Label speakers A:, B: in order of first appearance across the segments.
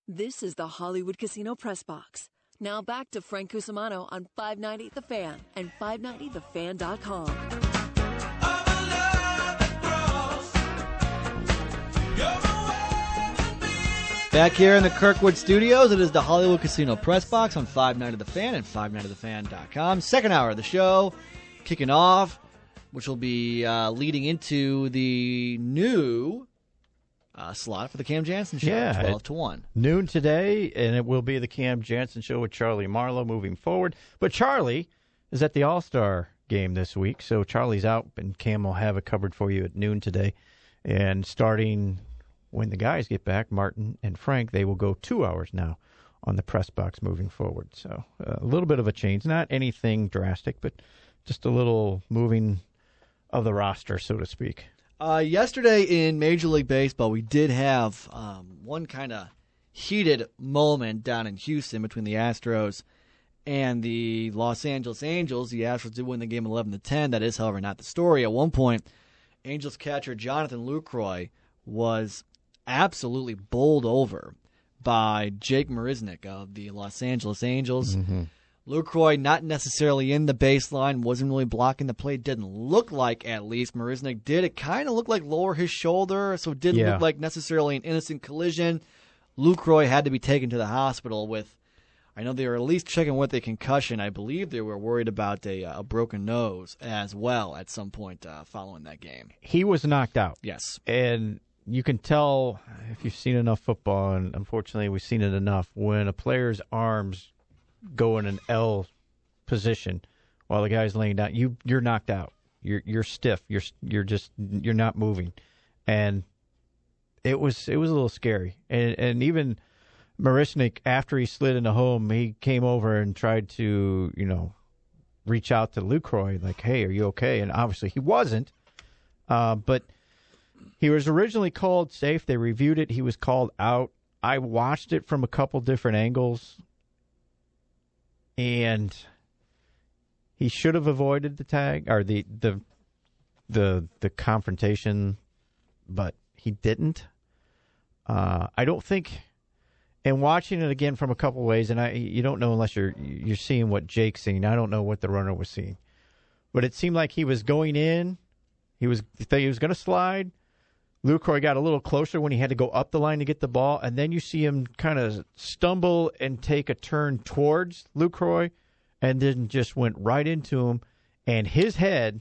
A: This is the Hollywood Casino Press Box. Now back to Frank Cusimano on 590 The Fan and 590thefan.com.
B: Back here in the Kirkwood studios, it is the Hollywood Casino Press Box on 590 The Fan and 590thefan.com. Second hour of the show kicking off, which will be leading into the new slot for the Cam Jansen Show, 12 to 1.
C: Noon today, and it will be the Cam Jansen Show with Charlie Marlowe moving forward. But Charlie is at the All-Star game this week, so Charlie's out, and Cam will have it covered for you at noon today. And starting when the guys get back, Martin and Frank, they will go 2 hours now on the press box moving forward. So a little bit of a change. Not anything drastic, but just a little moving of the roster, so to speak.
B: Yesterday in Major League Baseball, we did have one kind of heated moment down in Houston between the Astros and the Los Angeles Angels. The Astros did win the game 11-10. That is, however, not the story. At one point, Angels catcher Jonathan Lucroy was absolutely bowled over by Jake Marisnick of the Los Angeles Angels. Mm-hmm. Lucroy not necessarily in the baseline, wasn't really blocking the play, didn't look like, at least. Marisnick did. It kind of looked like lower his shoulder, so it didn't look like necessarily an innocent collision. Lucroy had to be taken to the hospital with, I know they were at least checking with a concussion. I believe they were worried about a broken nose as well at some point following that game.
C: He was knocked out.
B: Yes.
C: And you can tell if you've seen enough football, and unfortunately we've seen it enough, when a player's arms go in an L position while the guy's laying down, you're knocked out. You're stiff. You're not moving, and it was a little scary. And even Marisnick, after he slid into home, he came over and tried to reach out to Lucroy like, "Hey, are you okay?" And obviously he wasn't. But he was originally called safe. They reviewed it. He was called out. I watched it from a couple different angles. And he should have avoided the tag or the confrontation, but he didn't. I don't think. And watching it again from a couple ways, and you don't know unless you're seeing what Jake's seeing. I don't know what the runner was seeing, but it seemed like he was going in. He was going to slide. Lucroy got a little closer when he had to go up the line to get the ball, and then you see him kind of stumble and take a turn towards Lucroy, and then just went right into him, and his head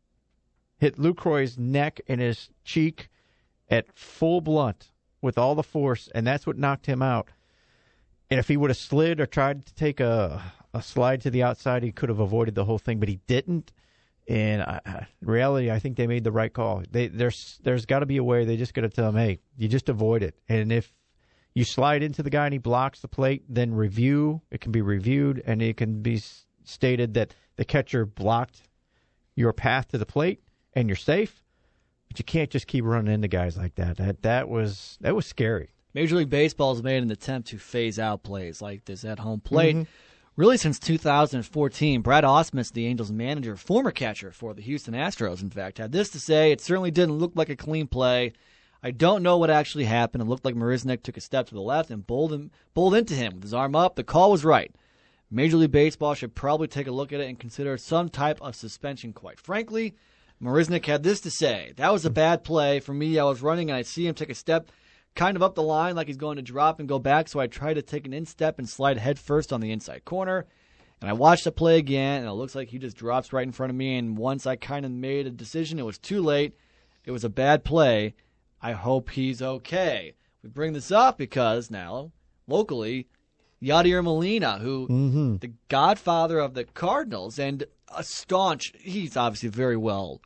C: hit Lucroy's neck and his cheek at full blunt with all the force, and that's what knocked him out. And if he would have slid or tried to take a slide to the outside, he could have avoided the whole thing, but he didn't. And in reality, I think they made the right call. There's got to be a way. They just got to tell him, hey, you just avoid it. And if you slide into the guy and he blocks the plate, then review. It can be reviewed, and it can be stated that the catcher blocked your path to the plate, and you're safe. But you can't just keep running into guys like that. That was scary.
B: Major League Baseball has made an attempt to phase out plays like this at home plate. Mm-hmm. Really, since 2014, Brad Ausmus, the Angels manager, former catcher for the Houston Astros, in fact, had this to say: "It certainly didn't look like a clean play. I don't know what actually happened. It looked like Marisnick took a step to the left and bowled into him with his arm up. The call was right. Major League Baseball should probably take a look at it and consider some type of suspension, quite frankly." Marisnick had this to say: "That was a bad play. For me, I was running and I see him take a step kind of up the line like he's going to drop and go back, so I tried to take an instep and slide head first on the inside corner. And I watched the play again, and it looks like he just drops right in front of me, and once I kind of made a decision, it was too late. It was a bad play. I hope he's okay." We bring this up because now, locally, Yadier Molina, who the godfather of the Cardinals and a staunch, he's obviously very well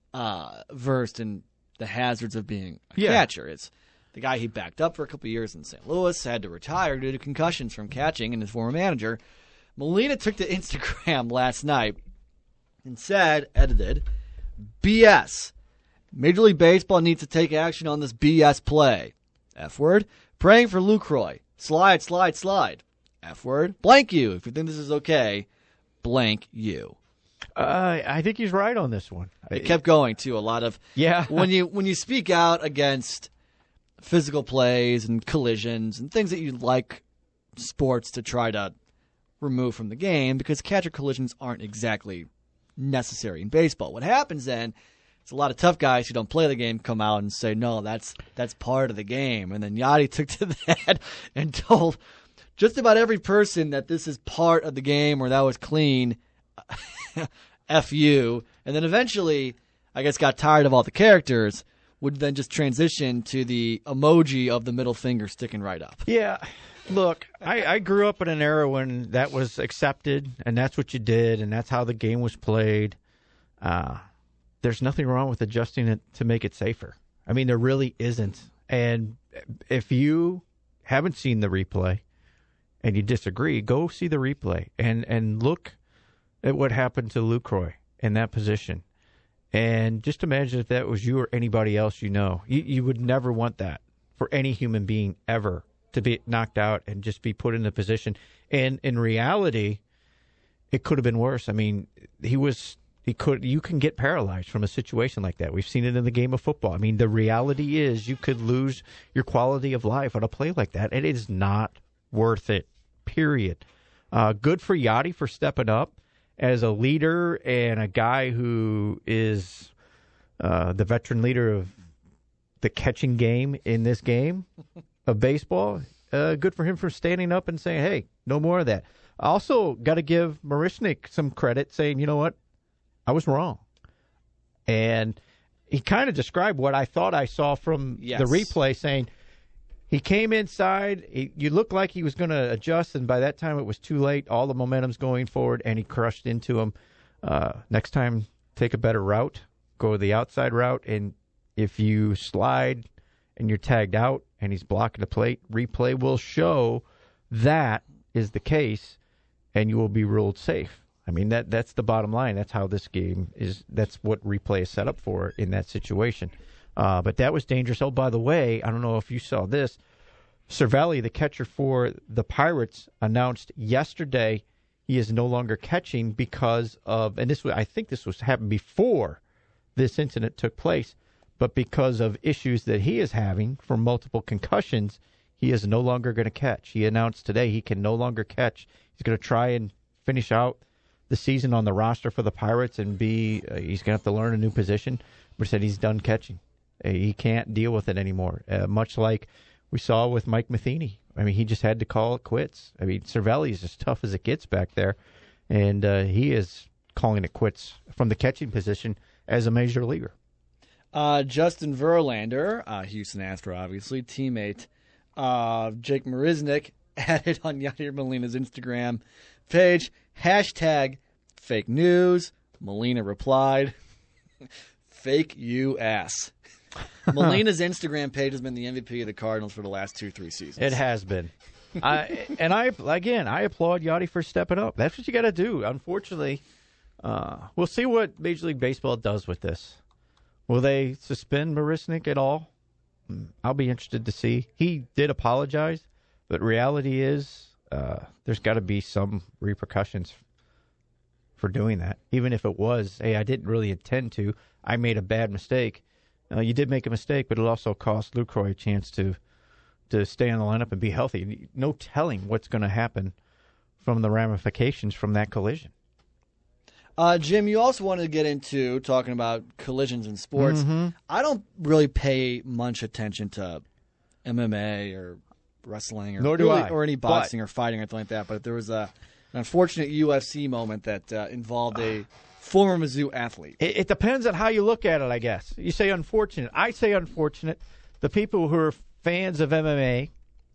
B: versed in the hazards of being a catcher. It's the guy he backed up for a couple of years in St. Louis, had to retire due to concussions from catching, and his former manager. Molina took to Instagram last night and said, edited, "BS. Major League Baseball needs to take action on this BS play. F word. Praying for Lucroy. Slide, slide, slide. F word. Blank you. If you think this is okay, blank you."
C: I think he's right on this one.
B: It kept going, too. A lot of when you speak out against physical plays and collisions and things that you'd like sports to try to remove from the game, because catcher collisions aren't exactly necessary in baseball. What happens then is a lot of tough guys who don't play the game come out and say, no, that's part of the game. And then Yadi took to that and told just about every person that this is part of the game or that was clean, F you. And then eventually, I guess, got tired of all the characters, would then just transition to the emoji of the middle finger sticking right up.
C: Yeah. Look, I grew up in an era when that was accepted, and that's what you did, and that's how the game was played. There's nothing wrong with adjusting it to make it safer. I mean, there really isn't. And if you haven't seen the replay and you disagree, go see the replay and look at what happened to Lucroy in that position. And just imagine if that was you or anybody else you know. You would never want that for any human being ever, to be knocked out and just be put in a position. And in reality, it could have been worse. I mean, you can get paralyzed from a situation like that. We've seen it in the game of football. I mean, the reality is you could lose your quality of life on a play like that. And it is not worth it, period. Good for Yadi for stepping up as a leader and a guy who is the veteran leader of the catching game in this game of baseball. Good for him for standing up and saying, hey, no more of that. I also got to give Marishnik some credit, saying, you know what, I was wrong. And he kind of described what I thought I saw from the replay, saying he came inside, you looked like he was going to adjust, and by that time it was too late. All the momentum's going forward, and he crushed into him. Next time, take a better route, go the outside route, and if you slide and you're tagged out and he's blocking the plate, replay will show that is the case, and you will be ruled safe. I mean, that's the bottom line. That's how this game is. That's what replay is set up for in that situation. But that was dangerous. Oh, by the way, I don't know if you saw this. Cervelli, the catcher for the Pirates, announced yesterday he is no longer catching because of, and I think this was happened before this incident took place, but because of issues that he is having from multiple concussions, he is no longer going to catch. He announced today he can no longer catch. He's going to try and finish out the season on the roster for the Pirates and he's going to have to learn a new position, but said he's done catching. He can't deal with it anymore, much like we saw with Mike Matheny. I mean, he just had to call it quits. I mean, Cervelli is as tough as it gets back there, and he is calling it quits from the catching position as a major leaguer.
B: Justin Verlander, Houston Astro, obviously, teammate Jake Marisnick, added on Yadier Molina's Instagram page, hashtag fake news. Molina replied, fake you ass. Molina's Instagram page has been the MVP of the Cardinals for the last 2-3 seasons.
C: It has been. I applaud Yachty for stepping up. That's what you got to do. Unfortunately, we'll see what Major League Baseball does with this. Will they suspend Marisnick at all? I'll be interested to see. He did apologize, but reality is there's got to be some repercussions for doing that. Even if it was, hey, I didn't really intend to. I made a bad mistake. You did make a mistake, but it also cost Lucroy a chance to stay on the lineup and be healthy. No telling what's going to happen from the ramifications from that collision.
B: Jim, you also wanted to get into talking about collisions in sports. Mm-hmm. I don't really pay much attention to MMA or wrestling or any boxing or fighting or anything like that, but there was an unfortunate UFC moment that involved a former Mizzou athlete.
C: It depends on how you look at it, I guess. You say unfortunate. I say unfortunate. The people who are fans of MMA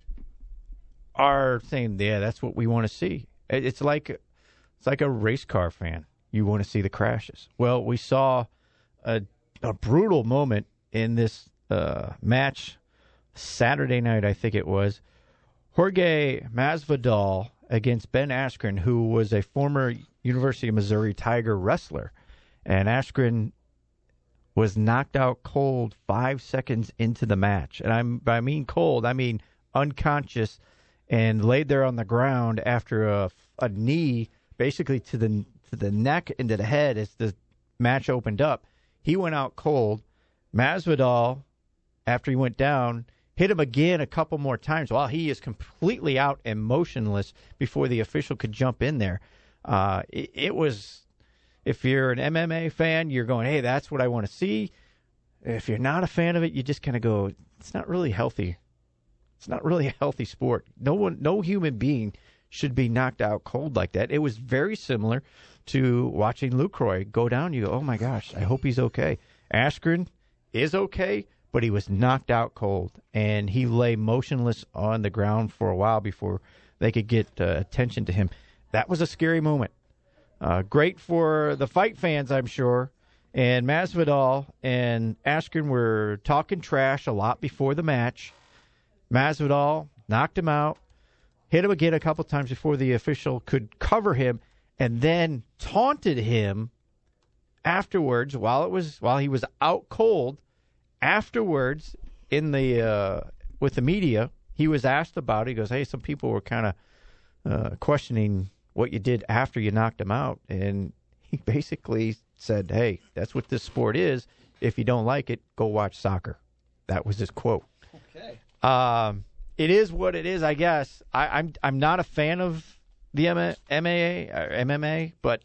C: are saying, yeah, that's what we want to see. It's like a race car fan. You want to see the crashes. Well, we saw a brutal moment in this match Saturday night, I think it was. Jorge Masvidal against Ben Askren, who was a former University of Missouri Tiger wrestler. And Askren was knocked out cold 5 seconds into the match. And I mean cold, I mean unconscious, and laid there on the ground after a knee basically to the neck and to the head as the match opened up. He went out cold. Masvidal, after he went down, hit him again a couple more times while he is completely out and motionless before the official could jump in there. It was, if you're an MMA fan, you're going, hey, that's what I want to see. If you're not a fan of it, you just kind of go, it's not really healthy. It's not really a healthy sport. No human being should be knocked out cold like that. It was very similar to watching Lucroy go down. You go, oh my gosh, I hope he's okay. Askren is okay, but he was knocked out cold, and he lay motionless on the ground for a while before they could get attention to him. That was a scary moment. Great for the fight fans, I'm sure. And Masvidal and Askren were talking trash a lot before the match. Masvidal knocked him out, hit him again a couple times before the official could cover him, and then taunted him afterwards while he was out cold. Afterwards, in the with the media, he was asked about it. He goes, "Hey, some people were kind of questioning what you did after you knocked him out," and he basically said, "Hey, that's what this sport is. If you don't like it, go watch soccer." That was his quote.
B: Okay.
C: It is what it is, I guess. I'm not a fan of the MMA, but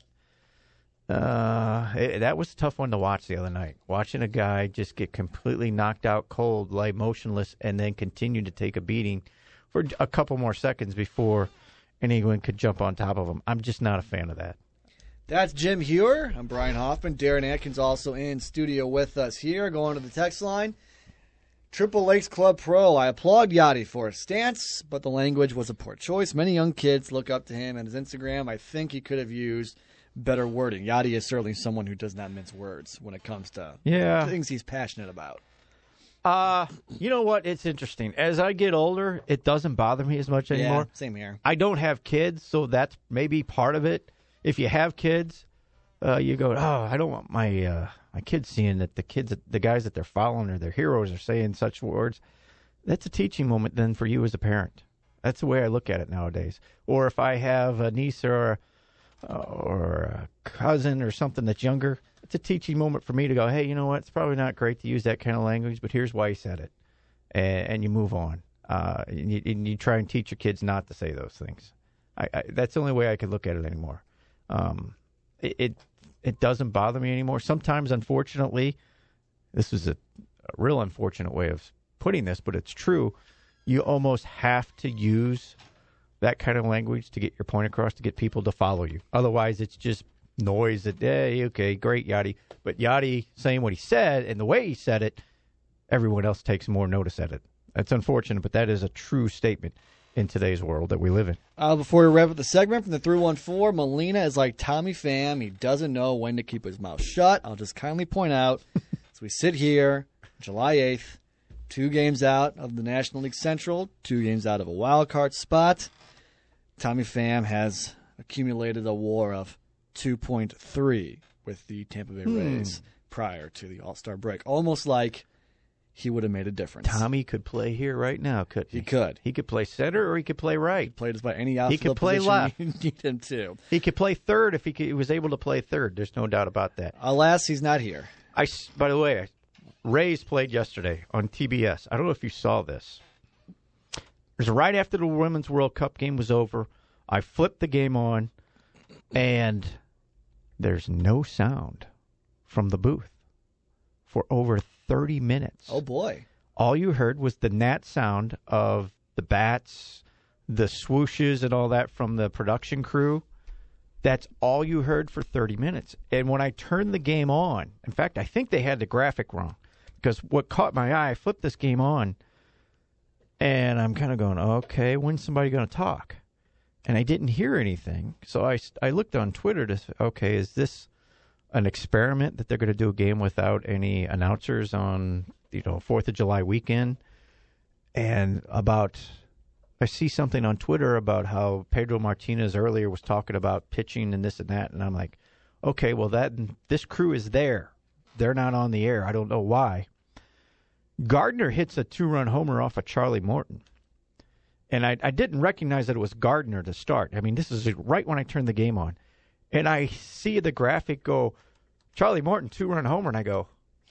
C: that was a tough one to watch the other night. Watching a guy just get completely knocked out cold, lay motionless, and then continue to take a beating for a couple more seconds before anyone could jump on top of him. I'm just not a fan of that.
B: That's Jim Hewer. I'm Brian Hoffman. Darren Atkins also in studio with us here. Going to the text line. Triple Lakes Club Pro. I applaud Yachty for his stance, but the language was a poor choice. Many young kids look up to him and his Instagram. I think he could have used better wording. Yachty is certainly someone who does not mince words when it comes to things he's passionate about.
C: You know what? It's interesting. As I get older, it doesn't bother me as much anymore.
B: Yeah, same here.
C: I don't have kids, so that's maybe part of it. If you have kids, you go, oh, I don't want my kids seeing that the guys that they're following or their heroes are saying such words. That's a teaching moment then for you as a parent. That's the way I look at it nowadays. Or if I have a niece or a cousin or something that's younger, it's a teaching moment for me to go, hey, you know what? It's probably not great to use that kind of language, but here's why he said it. And you move on. And you try and teach your kids not to say those things. That's the only way I could look at it anymore. It doesn't bother me anymore. Sometimes, unfortunately, this is a real unfortunate way of putting this, but it's true. You almost have to use that kind of language to get your point across, to get people to follow you. Otherwise, it's just noise that, hey, okay, great, Yachty. But Yachty saying what he said and the way he said it, everyone else takes more notice at it. That's unfortunate, but that is a true statement in today's world that we live in.
B: Before we wrap up the segment from the 314, Molina is like Tommy Pham. He doesn't know when to keep his mouth shut. I'll just kindly point out, as we sit here, July 8th, 2 games out of the National League Central, 2 games out of a wild card spot, Tommy Pham has accumulated a WAR of 2.3 with the Tampa Bay Rays prior to the All-Star break. Almost like he would have made a difference.
C: Tommy could play here right now, couldn't he?
B: He could.
C: He could play center or he could play right.
B: He played just by any outfield
C: He could play
B: position
C: left.
B: you need him to.
C: He could play third if he was able to play third. There's no doubt about that.
B: Alas, he's not here.
C: By the way, Rays played yesterday on TBS. I don't know if you saw this. It was right after the Women's World Cup game was over. I flipped the game on, and there's no sound from the booth for over 30 minutes.
B: Oh, boy.
C: All you heard was the gnat sound of the bats, the swooshes and all that from the production crew. That's all you heard for 30 minutes. And when I turned the game on, in fact, I think they had the graphic wrong, because what caught my eye, I flipped this game on, and I'm kind of going, okay, when's somebody going to talk? And I didn't hear anything. So I looked on Twitter to say, okay, is this an experiment that they're going to do a game without any announcers on, 4th of July weekend? And I see something on Twitter about how Pedro Martinez earlier was talking about pitching and this and that. And I'm like, okay, well, this crew is there. They're not on the air. I don't know why. Gardner hits a 2-run homer off of Charlie Morton. And I didn't recognize that it was Gardner to start. I mean, this is right when I turned the game on. And I see the graphic go, Charlie Morton, 2-run homer. And I go,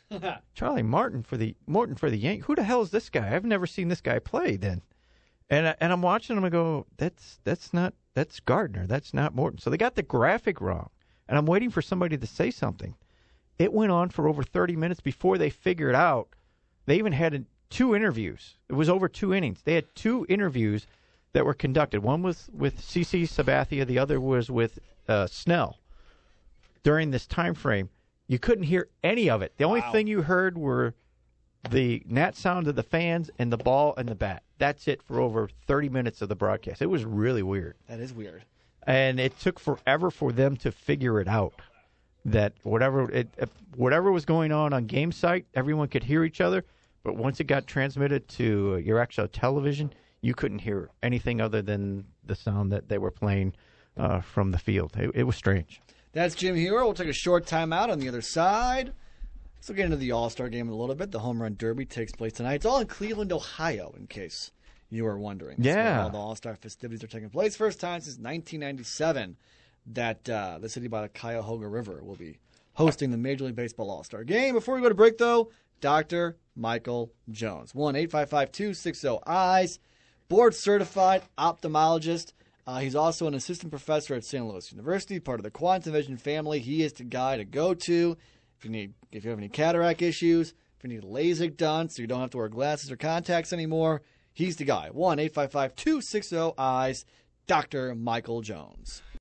C: Charlie Morton for the Yankees. Who the hell is this guy? I've never seen this guy play. Then, and I'm watching him. I go, that's Gardner. That's not Morton. So they got the graphic wrong, and I'm waiting for somebody to say something. It went on for over 30 minutes before they figured out. They even had 2 interviews. It was over 2 innings. They had 2 interviews that were conducted. One was with CC Sabathia. The other was with Snell. During this time frame, you couldn't hear any of it. The only thing you heard were the gnat sound of the fans and the ball and the bat. That's it for over 30 minutes of the broadcast. It was really weird.
B: That is weird.
C: And it took forever for them to figure it out. That whatever was going on game site, everyone could hear each other. But once it got transmitted to your actual television, you couldn't hear anything other than the sound that they were playing from the field. It was strange.
B: That's Jim Hero. We'll take a short time out on the other side. Let's get into the All-Star game in a little bit. The Home Run Derby takes place tonight. It's all in Cleveland, Ohio, in case you were wondering.
C: Yeah.
B: That's where all the All-Star festivities are taking place. First time since 1997 that the city by the Cuyahoga River will be hosting the Major League Baseball All-Star game. Before we go to break, though, Dr. Michael Jones. 1-855-260-EYES. Board-certified ophthalmologist. He's also an assistant professor at St. Louis University, part of the Quantum Vision family. He is the guy to go to if you have any cataract issues, if you need LASIK done so you don't have to wear glasses or contacts anymore. He's the guy. 1-855-260-EYES. Dr. Michael Jones.